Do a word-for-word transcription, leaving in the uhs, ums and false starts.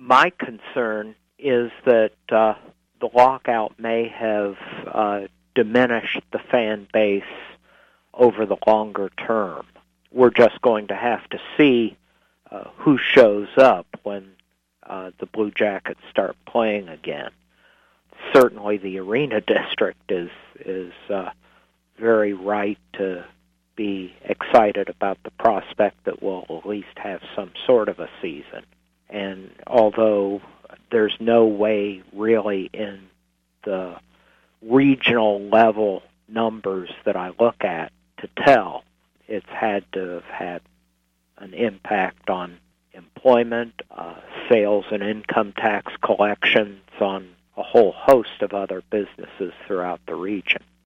my concern is that uh, the lockout may have uh, diminished the fan base over the longer term. We're just going to have to see uh, who shows up when uh, the Blue Jackets start playing again. Certainly the Arena District is is uh, very right to be excited about the prospect that we'll at least have some sort of a season. And although there's no way really in the regional level numbers that I look at to tell, it's had to have had an impact on employment, uh, sales and income tax collections, on a whole host of other businesses throughout the region.